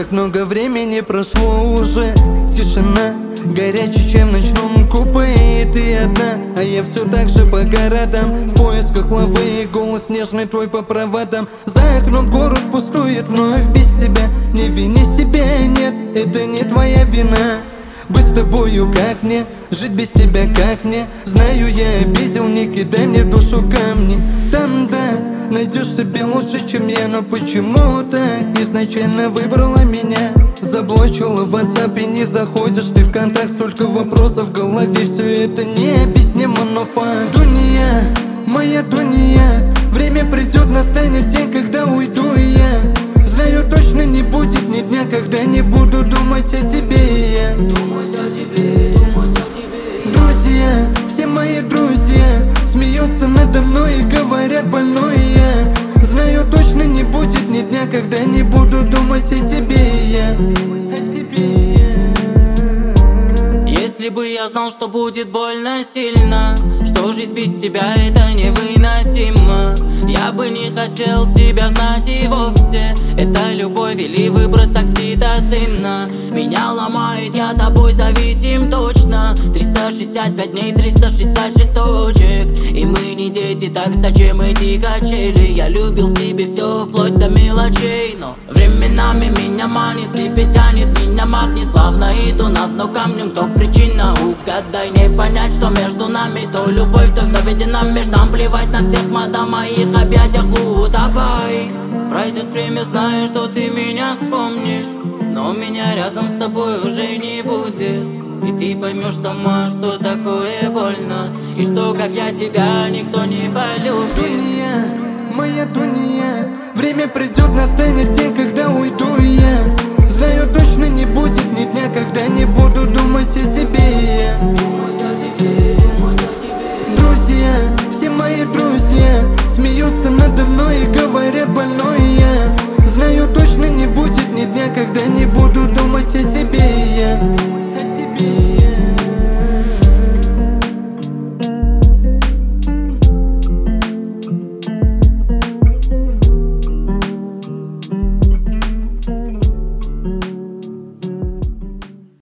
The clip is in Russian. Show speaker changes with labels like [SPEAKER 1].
[SPEAKER 1] Так много времени прошло уже. Тишина горячей, чем в ночном купе. И ты одна, а я все так же по городам, в поисках лавы, голос нежный твой по проводам. За окном город пустует вновь без тебя. Не вини себя, нет, это не твоя вина. Быть с тобою как мне, жить без себя как мне. Знаю, я обидел, не кидай мне в душу камни. Там, да, найдешь себе лучше, чем я. Но почему так изначально выбрала меня? Заблочила в WhatsApp и не заходишь ты в контакт. Столько вопросов в голове, все это необъяснимо, но факт. Дуния, моя дуния, время придет, настанет день, когда уйду и я. Знаю, точно не будет ни дня, когда не буду думать о тебе и я.
[SPEAKER 2] Думать о тебе, думать о тебе.
[SPEAKER 1] Друзья, все мои друзья смеются надо мной и говорят больной я. Знаю, точно не будет ни дня, когда не буду думать о тебе и я. О тебе и я.
[SPEAKER 2] Если бы я знал, что будет больно сильно, что жизнь без тебя это невыносимо, я бы не хотел тебя знать и вовсе. Это любовь или выброс окситоцина. Меня ломает, я тобой зависим точно. 365 дней, 366 точек. И мы не дети, так зачем эти качели? Я любил в тебе все, вплоть до мелочей. Но временами меня манит, тебе тянет, меня магнит. Плавно иду на дно камнем, кто причина? Угадай, не понять, что между нами. То любовь, то наведена между нам. Плевать на всех, мадам, моих объятиях утопай. Пройдет время, знаю, что ты меня вспомнишь, но меня рядом с тобой уже не будет. И ты поймешь сама, что такое больно, и что, как я, тебя никто не полюбит.
[SPEAKER 1] Дуния, моя дуния, время придет, настанет день, когда уйду и я. Знаю, точно не будет ни дня, когда не буду думать о тебе и я.
[SPEAKER 2] Думать о тебе, думать о тебе.
[SPEAKER 1] Друзья, все мои друзья смеются надо мной и говорят больной